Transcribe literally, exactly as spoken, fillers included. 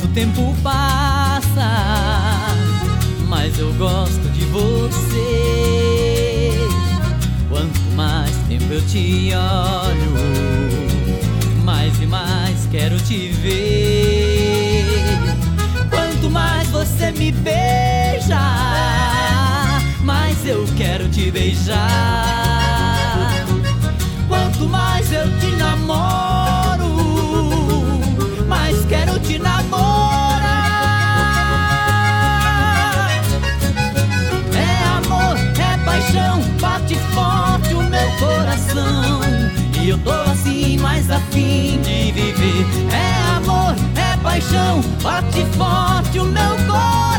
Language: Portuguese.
tempo passa, mais eu gosto de você. Quanto mais tempo eu te olho, mais e mais quero te ver. Quanto mais você me beija, mais eu quero te beijar. Quanto mais eu te namoro, mais quero te namorar. É amor, é paixão, bate forte o meu coração, e eu tô assim mais afim de viver. É amor, é paixão, bate forte o meu coração,